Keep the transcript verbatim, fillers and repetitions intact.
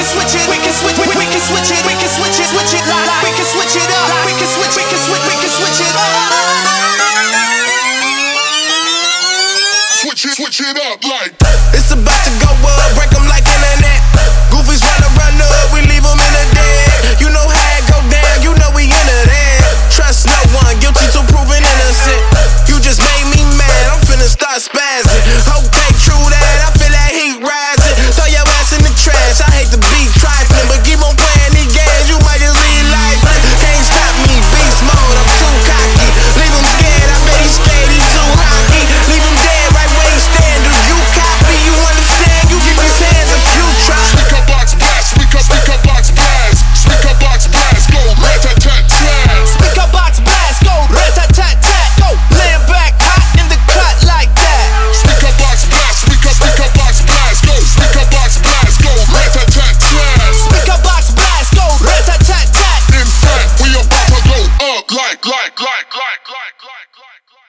switch it, we can switch, we, we can switch it, we can switch it, switch it, like, we can switch it up, we can switch, we can switch, we can switch it up. Switch it, switch it up like. It's about to go up, break them like internet. Goofies wanna run up, we leave them in the dead. You know how it go down, you know we into that. Trust no one, guilty till proven innocent. You just made me mad, I'm finna start spazzing. Okay, true that, I feel that heat rising. Throw your ass in the trash, I hate to be trifling, but keep on playing these games, you might just leave lifeless. Can't stop me, beast mode, I'm too cocky. Leave him scared, I bet he's scared, he's too hockey. Leave him dead right where he stand, do you copy? You understand, you keep his hands if you try. Speaker box blast, speaker, speaker box blast. Speaker box blast, go rat-a-tat-tat. Speaker box blast, go rat-a-tat-tat. Go, laying back hot in the cut like that. Speaker box blast, speaker, speaker box blast, go. Speaker box blast, go rat-a-tat-tat. Speaker box blast, go rat-a-tat-tat. In fact, we about to go up like, like, like, like, like, like, like, like.